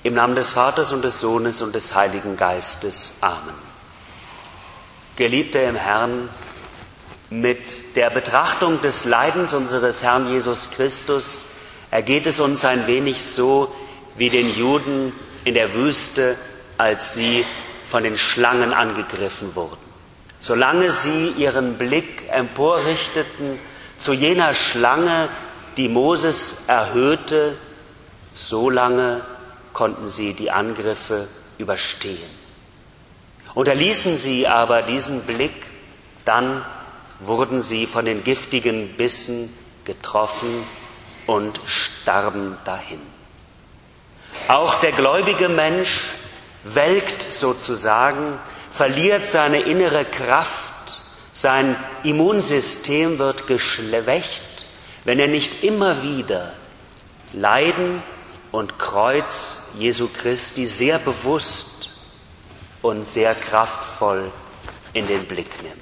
Im Namen des Vaters und des Sohnes und des Heiligen Geistes. Amen. Geliebte im Herrn, mit der Betrachtung des Leidens unseres Herrn Jesus Christus ergeht es uns ein wenig so wie den Juden in der Wüste, als sie von den Schlangen angegriffen wurden. Solange sie ihren Blick emporrichteten zu jener Schlange, die Moses erhöhte, solange konnten sie die Angriffe überstehen. Unterließen sie aber diesen Blick, dann wurden sie von den giftigen Bissen getroffen und starben dahin. Auch der gläubige Mensch welkt sozusagen, verliert seine innere Kraft, sein Immunsystem wird geschwächt, wenn er nicht immer wieder Leiden und Kreuz Jesu Christi sehr bewusst und sehr kraftvoll in den Blick nimmt.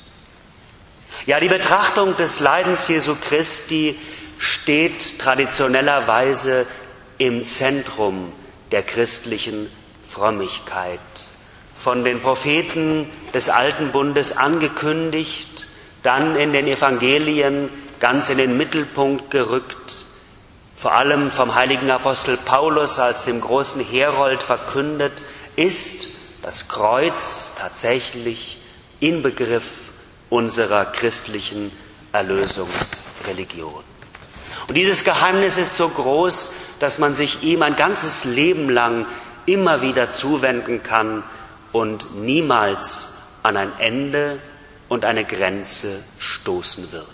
Ja, die Betrachtung des Leidens Jesu Christi steht traditionellerweise im Zentrum der christlichen Frömmigkeit. Von den Propheten des Alten Bundes angekündigt, dann in den Evangelien ganz in den Mittelpunkt gerückt, vor allem vom heiligen Apostel Paulus als dem großen Herold verkündet, ist das Kreuz tatsächlich Inbegriff unserer christlichen Erlösungsreligion. Und dieses Geheimnis ist so groß, dass man sich ihm ein ganzes Leben lang immer wieder zuwenden kann und niemals an ein Ende und eine Grenze stoßen wird.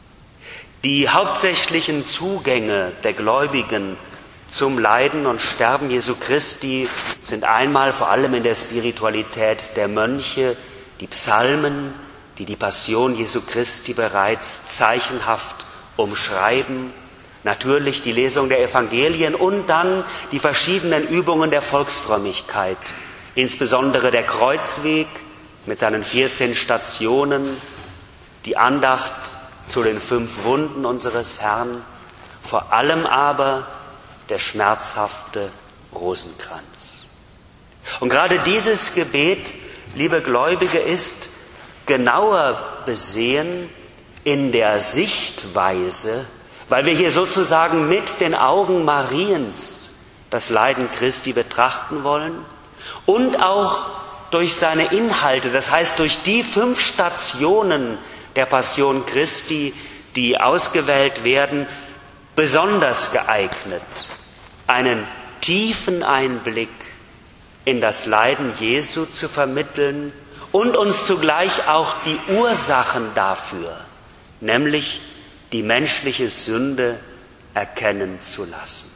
Die hauptsächlichen Zugänge der Gläubigen zum Leiden und Sterben Jesu Christi sind einmal vor allem in der Spiritualität der Mönche, die Psalmen, die die Passion Jesu Christi bereits zeichenhaft umschreiben, natürlich die Lesung der Evangelien und dann die verschiedenen Übungen der Volksfrömmigkeit, insbesondere der Kreuzweg mit seinen 14 Stationen, die Andacht zu den 5 Wunden unseres Herrn, vor allem aber der schmerzhafte Rosenkranz. Und gerade dieses Gebet, liebe Gläubige, ist genauer besehen in der Sichtweise, weil wir hier sozusagen mit den Augen Mariens das Leiden Christi betrachten wollen und auch durch seine Inhalte, das heißt durch die 5 Stationen der Passion Christi, die ausgewählt werden, besonders geeignet, einen tiefen Einblick in das Leiden Jesu zu vermitteln und uns zugleich auch die Ursachen dafür, nämlich die menschliche Sünde, erkennen zu lassen.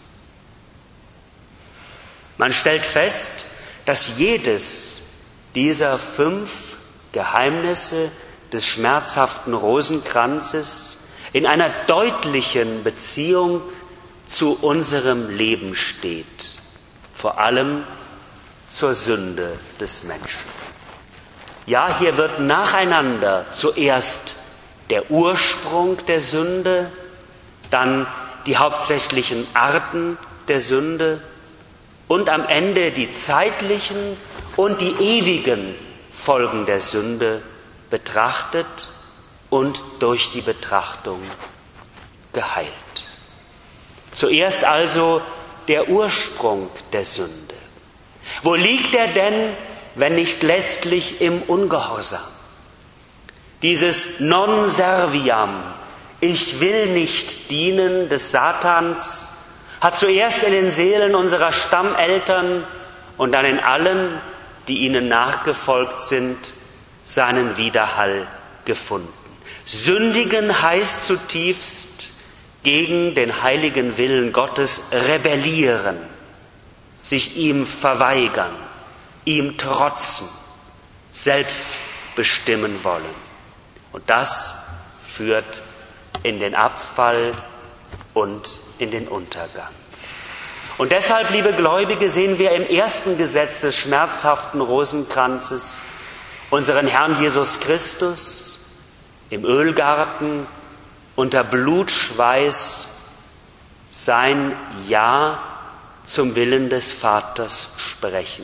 Man stellt fest, dass jedes dieser 5 Geheimnisse des schmerzhaften Rosenkranzes in einer deutlichen Beziehung zu unserem Leben steht, vor allem zur Sünde des Menschen. Ja, hier wird nacheinander zuerst der Ursprung der Sünde, dann die hauptsächlichen Arten der Sünde und am Ende die zeitlichen und die ewigen Folgen der Sünde betrachtet und durch die Betrachtung geheilt. Zuerst also der Ursprung der Sünde. Wo liegt er denn, wenn nicht letztlich im Ungehorsam? Dieses non serviam, ich will nicht dienen des Satans, hat zuerst in den Seelen unserer Stammeltern und dann in allen, die ihnen nachgefolgt sind, seinen Widerhall gefunden. Sündigen heißt zutiefst gegen den heiligen Willen Gottes rebellieren, sich ihm verweigern, ihm trotzen, selbst bestimmen wollen. Und das führt in den Abfall und in den Untergang. Und deshalb, liebe Gläubige, sehen wir im ersten Gesetz des schmerzhaften Rosenkranzes unseren Herrn Jesus Christus im Ölgarten unter Blutschweiß sein Ja zum Willen des Vaters sprechen.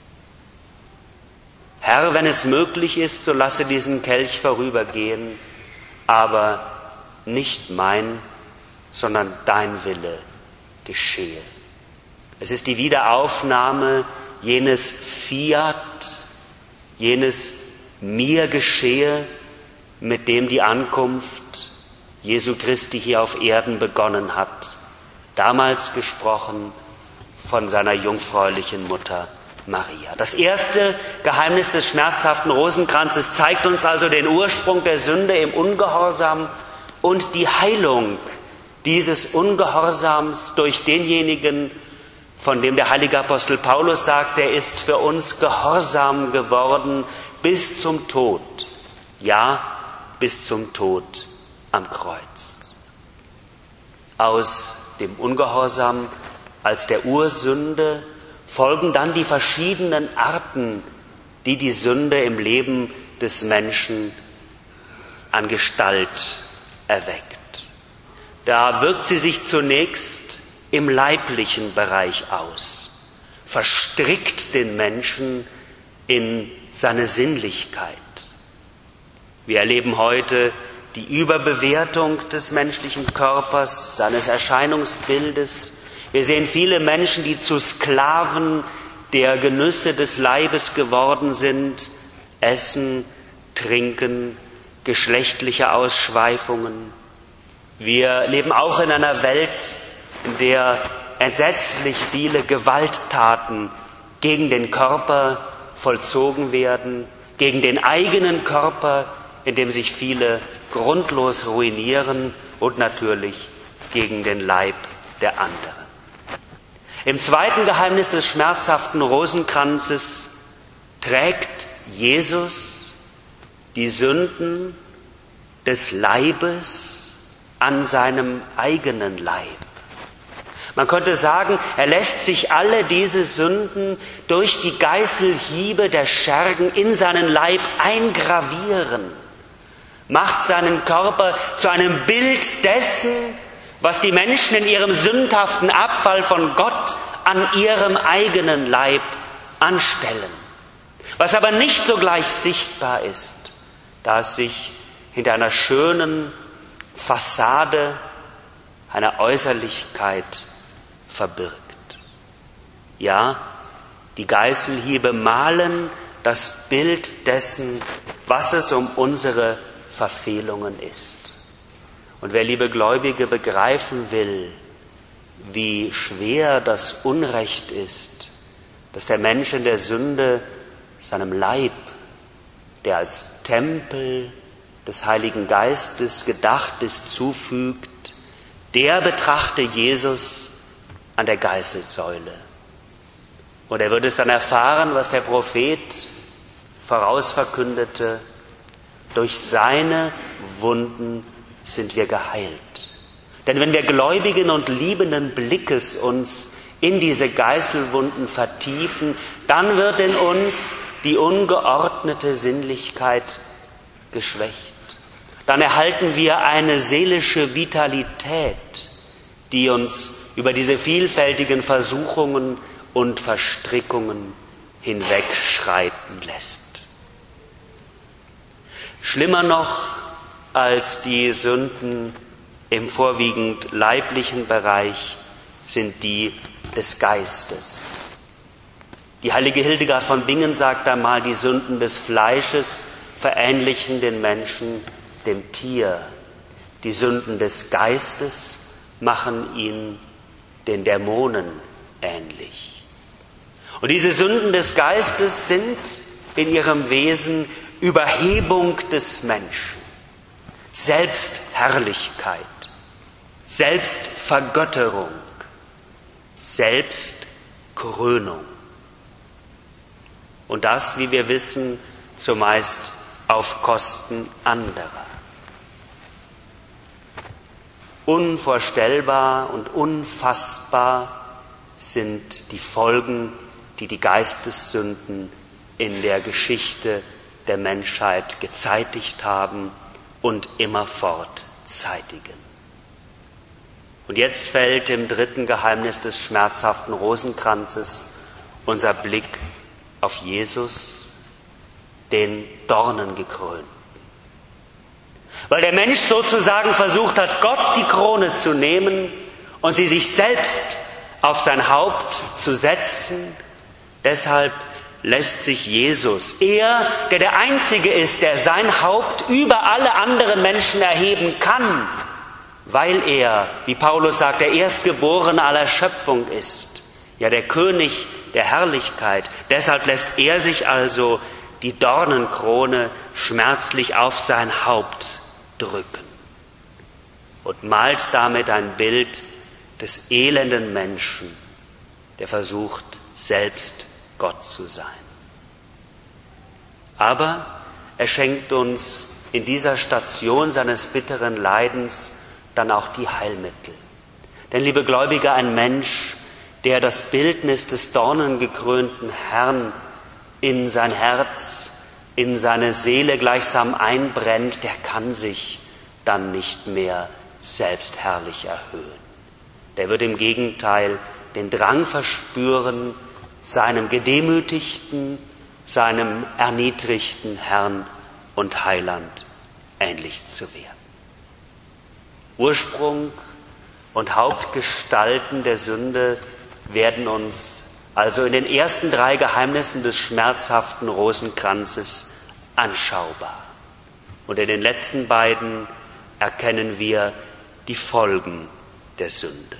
Herr, wenn es möglich ist, so lasse diesen Kelch vorübergehen, aber nicht mein, sondern dein Wille geschehe. Es ist die Wiederaufnahme jenes Fiat, jenes mir geschehe, mit dem die Ankunft Jesu Christi hier auf Erden begonnen hat. Damals gesprochen von seiner jungfräulichen Mutter Maria. Das erste Geheimnis des schmerzhaften Rosenkranzes zeigt uns also den Ursprung der Sünde im Ungehorsam und die Heilung dieses Ungehorsams durch denjenigen, von dem der heilige Apostel Paulus sagt, er ist für uns gehorsam geworden bis zum Tod. Ja, bis zum Tod am Kreuz. Aus dem Ungehorsam als der Ursünde folgen dann die verschiedenen Arten, die die Sünde im Leben des Menschen an Gestalt erweckt. Da wirkt sie sich zunächst im leiblichen Bereich aus, verstrickt den Menschen in seine Sinnlichkeit. Wir erleben heute die Überbewertung des menschlichen Körpers, seines Erscheinungsbildes. Wir sehen viele Menschen, die zu Sklaven der Genüsse des Leibes geworden sind, Essen, Trinken, geschlechtliche Ausschweifungen. Wir leben auch in einer Welt, in der entsetzlich viele Gewalttaten gegen den Körper vollzogen werden, gegen den eigenen Körper, in dem sich viele grundlos ruinieren und natürlich gegen den Leib der anderen. Im zweiten Geheimnis des schmerzhaften Rosenkranzes trägt Jesus die Sünden des Leibes an seinem eigenen Leib. Man könnte sagen, er lässt sich alle diese Sünden durch die Geißelhiebe der Schergen in seinen Leib eingravieren, macht seinen Körper zu einem Bild dessen, was die Menschen in ihrem sündhaften Abfall von Gott an ihrem eigenen Leib anstellen. Was aber nicht sogleich sichtbar ist, da es sich hinter einer schönen Fassade, einer Äußerlichkeit verbirgt. Ja, die Geißelhiebe malen das Bild dessen, was es um unsere Verfehlungen ist. Und wer, liebe Gläubige, begreifen will, wie schwer das Unrecht ist, dass der Mensch in der Sünde seinem Leib, der als Tempel des Heiligen Geistes gedacht ist, zufügt, der betrachte Jesus an der Geißelsäule. Und er wird es dann erfahren, was der Prophet vorausverkündete: Durch seine Wunden sind wir geheilt. Denn wenn wir gläubigen und liebenden Blickes uns in diese Geißelwunden vertiefen, dann wird in uns die ungeordnete Sinnlichkeit geschwächt. Dann erhalten wir eine seelische Vitalität, die uns über diese vielfältigen Versuchungen und Verstrickungen hinwegschreiten lässt. Schlimmer noch als die Sünden im vorwiegend leiblichen Bereich sind die des Geistes. Die heilige Hildegard von Bingen sagt einmal, die Sünden des Fleisches verähnlichen den Menschen dem Tier. Die Sünden des Geistes machen ihn den Dämonen ähnlich. Und diese Sünden des Geistes sind in ihrem Wesen Überhebung des Menschen, Selbstherrlichkeit, Selbstvergötterung, Selbstkrönung. Und das, wie wir wissen, zumeist auf Kosten anderer. Unvorstellbar und unfassbar sind die Folgen, die die Geistessünden in der Geschichte der Menschheit gezeitigt haben und immerfort zeitigen. Und jetzt fällt im dritten Geheimnis des schmerzhaften Rosenkranzes unser Blick auf Jesus, den Dornengekrönten. Weil der Mensch sozusagen versucht hat, Gott die Krone zu nehmen und sie sich selbst auf sein Haupt zu setzen, deshalb lässt sich Jesus, er, der der Einzige ist, der sein Haupt über alle anderen Menschen erheben kann, weil er, wie Paulus sagt, der Erstgeborene aller Schöpfung ist, ja der König der Herrlichkeit. Deshalb lässt er sich also die Dornenkrone schmerzlich auf sein Haupt drücken und malt damit ein Bild des elenden Menschen, der versucht, selbst Gott zu sein. Aber er schenkt uns in dieser Station seines bitteren Leidens dann auch die Heilmittel. Denn, liebe Gläubige, ein Mensch, der das Bildnis des dornengekrönten Herrn in sein Herz, in seine Seele gleichsam einbrennt, der kann sich dann nicht mehr selbstherrlich erhöhen. Der wird im Gegenteil den Drang verspüren, seinem gedemütigten, seinem erniedrigten Herrn und Heiland ähnlich zu werden. Ursprung und Hauptgestalten der Sünde werden uns also in den ersten 3 Geheimnissen des schmerzhaften Rosenkranzes anschaubar. Und in den letzten beiden erkennen wir die Folgen der Sünde.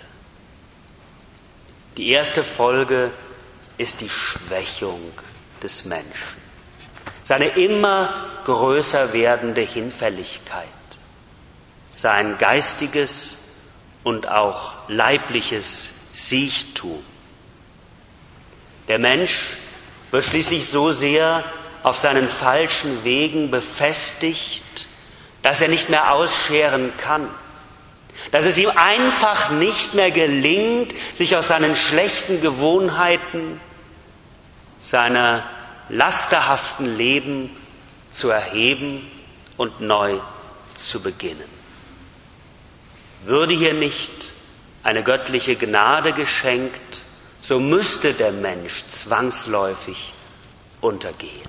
Die erste Folge ist die Schwächung des Menschen, seine immer größer werdende Hinfälligkeit, sein geistiges und auch leibliches Siechtum. Der Mensch wird schließlich so sehr auf seinen falschen Wegen befestigt, dass er nicht mehr ausscheren kann, dass es ihm einfach nicht mehr gelingt, sich aus seinen schlechten Gewohnheiten, seiner lasterhaften Leben zu erheben und neu zu beginnen. Würde hier nicht eine göttliche Gnade geschenkt, so müsste der Mensch zwangsläufig untergehen.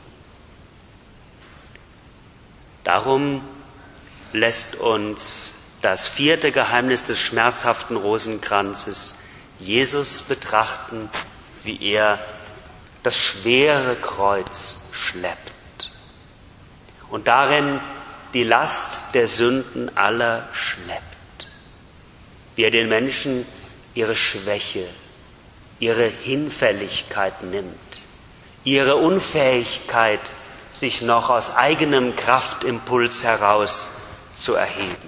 Darum lässt uns das 4. Geheimnis des schmerzhaften Rosenkranzes Jesus betrachten, wie er das schwere Kreuz schleppt und darin die Last der Sünden aller schleppt, wie er den Menschen ihre Schwäche, ihre Hinfälligkeit nimmt, ihre Unfähigkeit, sich noch aus eigenem Kraftimpuls heraus zu erheben.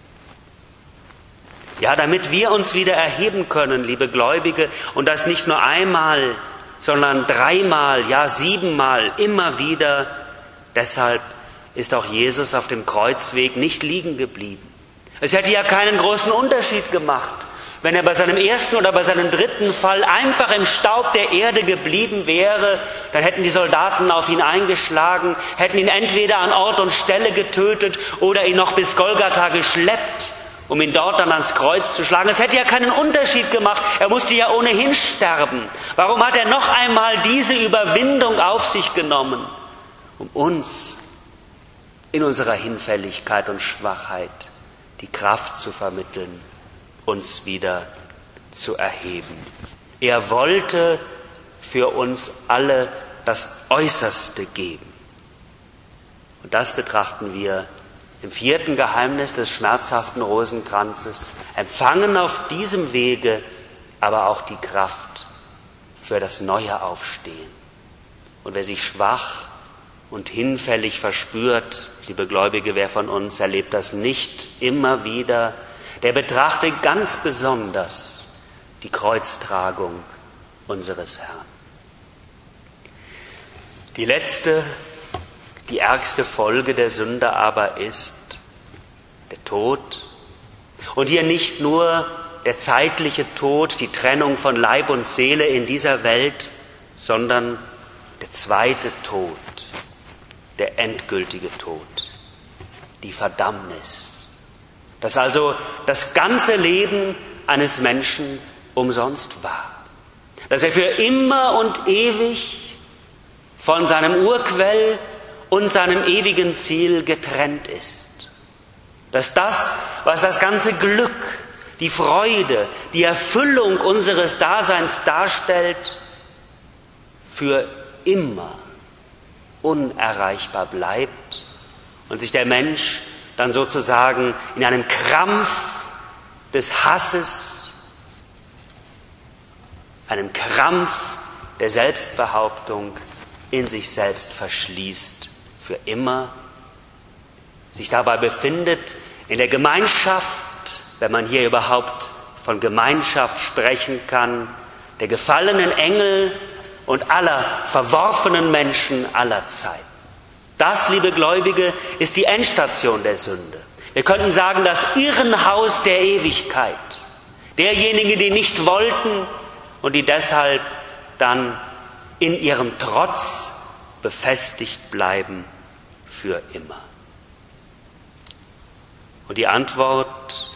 Ja, damit wir uns wieder erheben können, liebe Gläubige, und das nicht nur einmal, sondern 3-mal, ja 7-mal, immer wieder. Deshalb ist auch Jesus auf dem Kreuzweg nicht liegen geblieben. Es hätte ja keinen großen Unterschied gemacht, wenn er bei seinem ersten oder bei seinem 3. Fall einfach im Staub der Erde geblieben wäre. Dann hätten die Soldaten auf ihn eingeschlagen, hätten ihn entweder an Ort und Stelle getötet oder ihn noch bis Golgatha geschleppt, um ihn dort dann ans Kreuz zu schlagen. Es hätte ja keinen Unterschied gemacht. Er musste ja ohnehin sterben. Warum hat er noch einmal diese Überwindung auf sich genommen? Um uns in unserer Hinfälligkeit und Schwachheit die Kraft zu vermitteln, uns wieder zu erheben. Er wollte für uns alle das Äußerste geben. Und das betrachten wir im 4. Geheimnis des schmerzhaften Rosenkranzes, empfangen auf diesem Wege aber auch die Kraft für das neue Aufstehen. Und wer sich schwach und hinfällig verspürt, liebe Gläubige, wer von uns erlebt das nicht immer wieder, der betrachte ganz besonders die Kreuztragung unseres Herrn. Die letzte, die ärgste Folge der Sünde aber ist der Tod. Und hier nicht nur der zeitliche Tod, die Trennung von Leib und Seele in dieser Welt, sondern der zweite Tod, der endgültige Tod, die Verdammnis. Dass also das ganze Leben eines Menschen umsonst war. Dass er für immer und ewig von seinem Urquell und seinem ewigen Ziel getrennt ist. Dass das, was das ganze Glück, die Freude, die Erfüllung unseres Daseins darstellt, für immer unerreichbar bleibt und sich der Mensch dann sozusagen in einem Krampf des Hasses, einem Krampf der Selbstbehauptung in sich selbst verschließt für immer, sich dabei befindet in der Gemeinschaft, wenn man hier überhaupt von Gemeinschaft sprechen kann, der gefallenen Engel und aller verworfenen Menschen aller Zeiten. Das, liebe Gläubige, ist die Endstation der Sünde. Wir könnten sagen, das Irrenhaus der Ewigkeit. Derjenigen, die nicht wollten und die deshalb dann in ihrem Trotz befestigt bleiben für immer. Und die Antwort: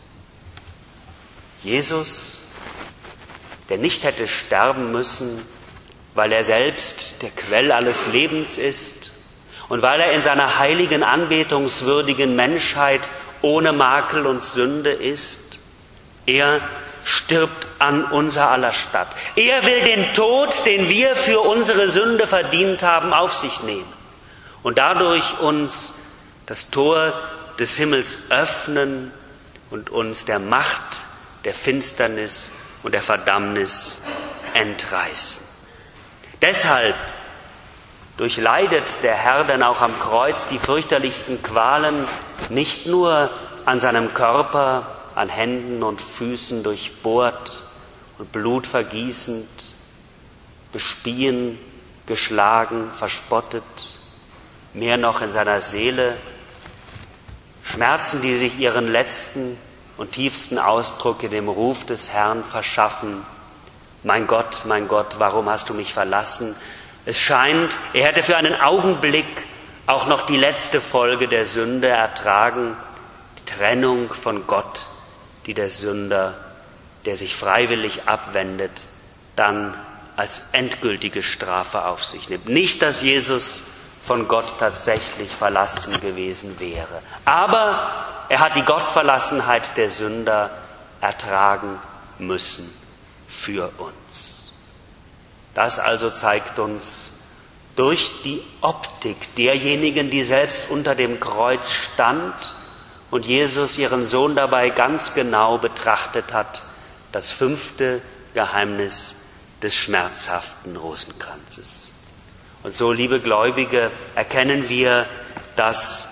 Jesus, der nicht hätte sterben müssen, weil er selbst der Quell alles Lebens ist und weil er in seiner heiligen, anbetungswürdigen Menschheit ohne Makel und Sünde ist, er stirbt an unser aller Statt. Er will den Tod, den wir für unsere Sünde verdient haben, auf sich nehmen und dadurch uns das Tor des Himmels öffnen und uns der Macht der Finsternis und der Verdammnis entreißen. Deshalb durchleidet der Herr dann auch am Kreuz die fürchterlichsten Qualen, nicht nur an seinem Körper, an Händen und Füßen durchbohrt und Blut vergießend, bespien, geschlagen, verspottet, mehr noch in seiner Seele, Schmerzen, die sich ihren letzten und tiefsten Ausdruck in dem Ruf des Herrn verschaffen: Mein Gott, warum hast du mich verlassen? Es scheint, er hätte für einen Augenblick auch noch die letzte Folge der Sünde ertragen, die Trennung von Gott, die der Sünder, der sich freiwillig abwendet, dann als endgültige Strafe auf sich nimmt. Nicht, dass Jesus von Gott tatsächlich verlassen gewesen wäre, aber er hat die Gottverlassenheit der Sünder ertragen müssen für uns. Das also zeigt uns durch die Optik derjenigen, die selbst unter dem Kreuz stand und Jesus, ihren Sohn, dabei ganz genau betrachtet hat, das 5. Geheimnis des schmerzhaften Rosenkranzes. Und so, liebe Gläubige, erkennen wir, dass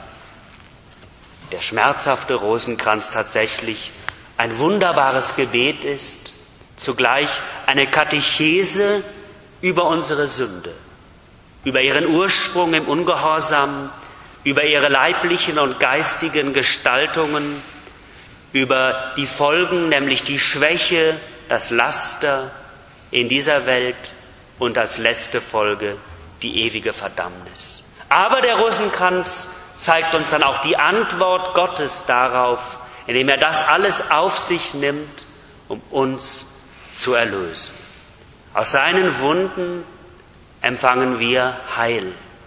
der schmerzhafte Rosenkranz tatsächlich ein wunderbares Gebet ist, zugleich eine Katechese über unsere Sünde, über ihren Ursprung im Ungehorsam, über ihre leiblichen und geistigen Gestaltungen, über die Folgen, nämlich die Schwäche, das Laster in dieser Welt und als letzte Folge die ewige Verdammnis. Aber der Rosenkranz zeigt uns dann auch die Antwort Gottes darauf, indem er das alles auf sich nimmt, um uns zu erlösen. Aus seinen Wunden empfangen wir Heil.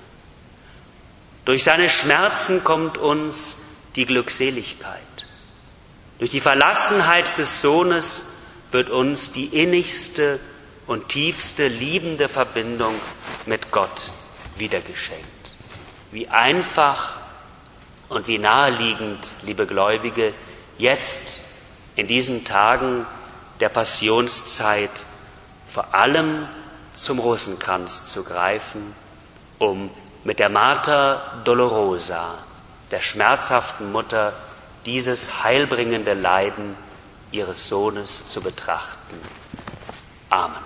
Durch seine Schmerzen kommt uns die Glückseligkeit. Durch die Verlassenheit des Sohnes wird uns die innigste und tiefste liebende Verbindung mit Gott wiedergeschenkt. Wie einfach und wie naheliegend, liebe Gläubige, jetzt in diesen Tagen der Passionszeit vor allem zum Rosenkranz zu greifen, um mit der Mater Dolorosa, der schmerzhaften Mutter, dieses heilbringende Leiden ihres Sohnes zu betrachten. Amen.